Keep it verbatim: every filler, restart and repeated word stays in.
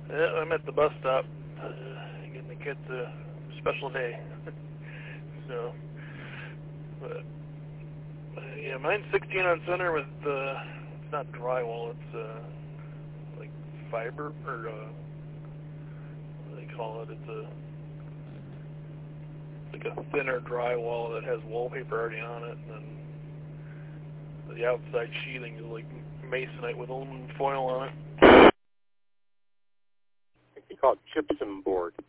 Yeah, I'm at the bus stop, uh, getting the kids a special day. So, but, uh, yeah, mine's sixteen on center with, uh, it's not drywall, it's, uh, like fiber, or, uh, what do they call it? It's a, like a thinner drywall that has wallpaper already on it, and then the outside sheathing is like masonite with aluminum foil on it. They call it gypsum board.